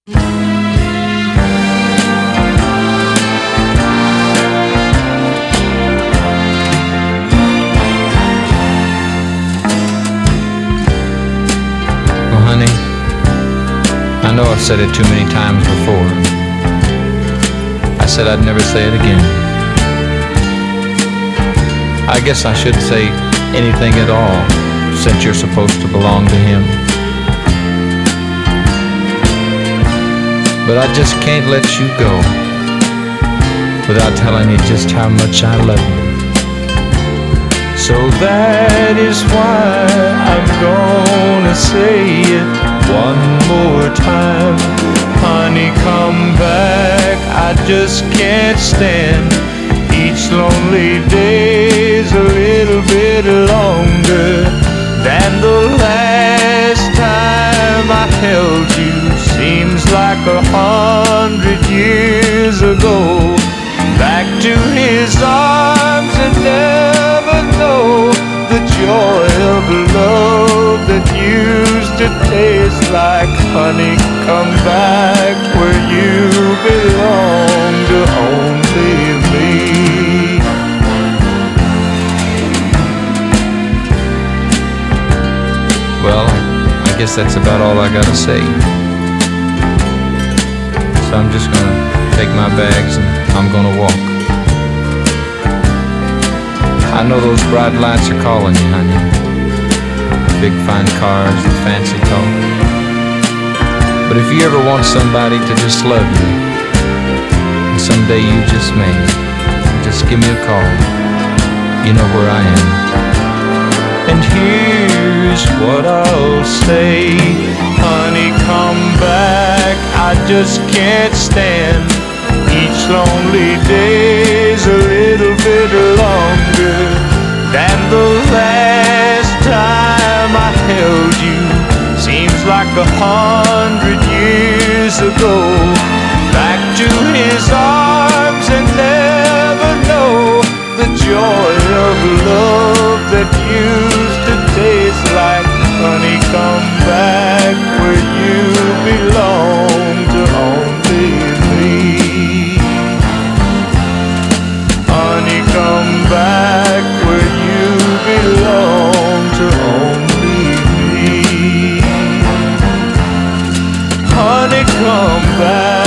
Well, honey, I know I've said it too many times before. I said I'd never say it again. I guess I shouldn't say anything at all, since you're supposed to belong to him. But I just can't let you go without telling you just how much I love you. So that is why I'm gonna say it one more time. Honey, come back, I just can't stand each lonely day's a little bit longer than the last time I held you. Seems like 100 years ago. Back to his arms and never know the joy of love that used to taste like honey. Come back where you belong to only me. Well, I guess that's about all I gotta say. So I'm just gonna take my bags and I'm gonna walk. I know those bright lights are calling you, honey. Big fine cars and fancy talk. But if you ever want somebody to just love you, and someday you just may, just give me a call. You know where I am. And here's what I'll say. Honey, come back, I just can't stand each lonely day's a little bit longer than the last time I held you. Seems like 100 years ago. Back to his arms and never know the joy of love that used to taste like honey. Come back where you belong to only me. Honey, come back where you belong to only me. Honey, come back.